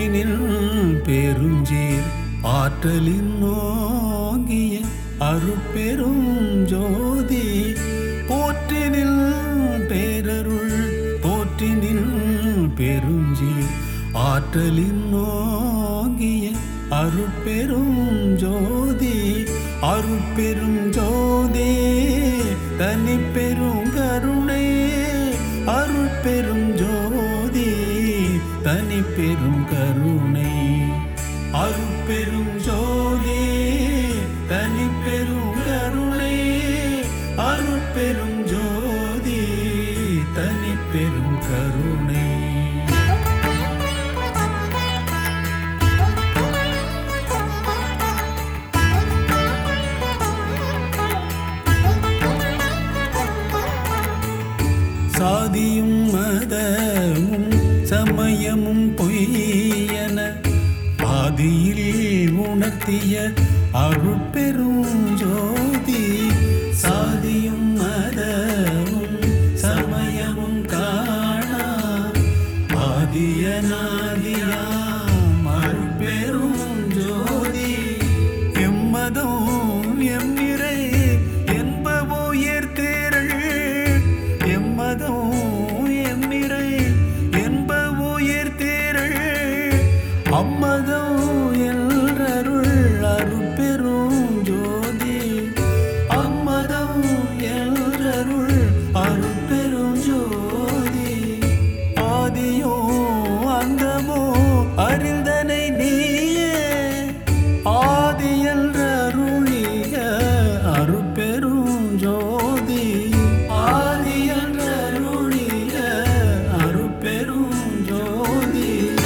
போற்றினில் பெருஞ்சீர் ஆற்றலின் நோங்கிய அருட்பெரும் ஜோதி போற்றினில் பேரருள் போற்றினில் பெருஞ்சீர் ஆற்றலின் நோங்கிய அருட்பெரும் ஜோதி அருட்பெரும் ஜோதி தனி பெரும் கருணை அருட்பெரும் ஜோதி தனி பெரும் கருணை அருட்பெரும் ஜோதி தனி பெரும் கருணை அருட்பெரும் ஜோதி தனி பெரும் கருணை சாதியும் மதமும் சமயமும் பொய்யென ஆதியில் உணர்த்திய அருட்பெரும் ஜோதி சாதியும் மதமும் சமயமும் காணா ஆதியநாதியாம் அருட்பெரும் ஜோதி எம்மதம் எம் நிறை என்பவோ ஏற்தேரள் எம்மதம் எம் நிறை என்பவோ ஏற்தேரள் அம்மதம் எல்ரருள் அருட்பெரும் ஜோதி அம்மதம் எல்ரருள் அருட்பெரும் ஜோதி ஆதியோ அந்தமோ அறிந்தனை நீயே ஆதி என்றருளிய அருட்பெரும் ஜோதி ஆதி என்றருளிய அருட்பெரும் ஜோதி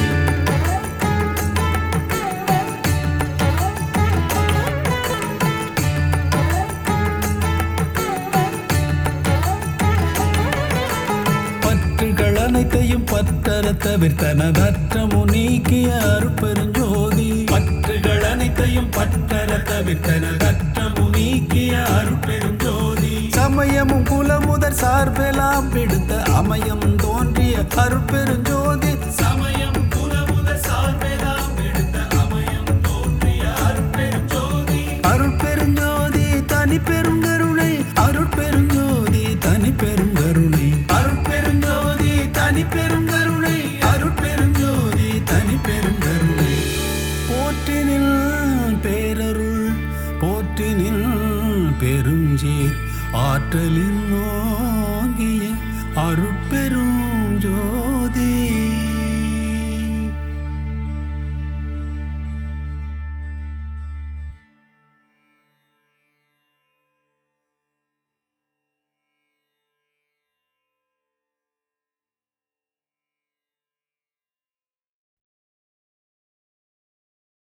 பற்றுகள் அனைத்தையும் பற்றற தவிர்த்தனதற்றமு நீக்கிய அருட்பெருஞ்சோதி பற்றுகள் அனைத்தையும் பற்றற தவிர்த்தனதற்றமு நீக்கிய அருட்பெருஞ்சோதி சமயமும் குலமுதற் சார்பெல்லாம் பிடித்த அமயம் தோன்றிய அருட்பெருஞ்சோதி சமயம் குலமுதற் சார்பெல்லாம் பிடித்த அமயம் தோன்றிய அருட்பெருஞ்சோதி அருட்பெருஞ்சோதி தனி பெரும் கருணை அருட்பெருஞ்சோதி தனி பெரும் கருணை அருட்பெருஞ்சோதி தனி பெரும் கருணை அருட்பெருஞ்சோதி தனி பெரும் கருணை போற்றினில் பேரருள் போற்றினில் பெருஞ்சீர் ஆற்றலின் நோங்கிய அருட்பெரும் ஜோதி